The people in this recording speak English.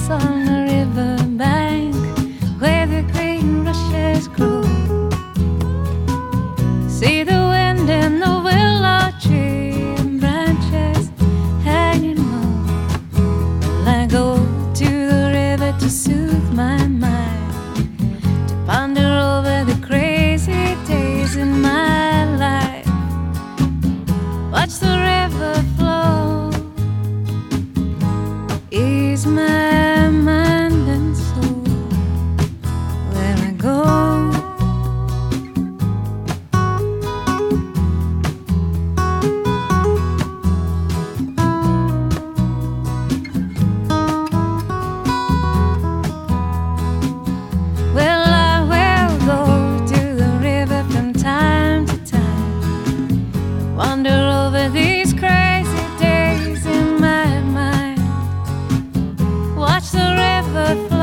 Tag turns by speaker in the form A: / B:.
A: place on the river bank where the green rushes grow. See the wind in the willow tree and branches hanging low. Well, I go to the river to soothe my mind, to ponder over the crazy days in my life. Watch the river flow, ease my mind and soul where I go. Well, I will go to the river from time to time, wander over these crazy days in my mind. Watch the river flow.